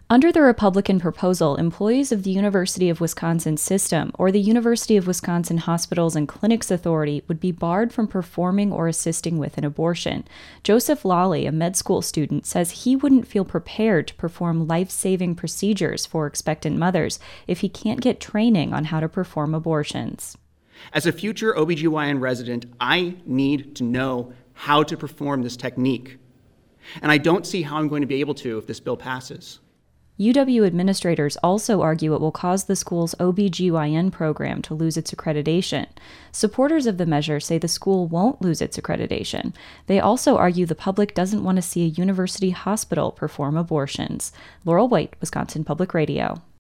Under the Republican proposal, employees of the University of Wisconsin System or the University of Wisconsin Hospitals and Clinics Authority would be barred from performing or assisting with an abortion. Joseph Lawley, a med school student, says he wouldn't feel prepared to perform life-saving procedures for expectant mothers if he can't get training on how to perform abortions. As a future OBGYN resident, I need to know how to perform this technique. And I don't see how I'm going to be able to if this bill passes. UW administrators also argue it will cause the school's OBGYN program to lose its accreditation. Supporters of the measure say the school won't lose its accreditation. They also argue the public doesn't want to see a university hospital perform abortions. Laurel White, Wisconsin Public Radio.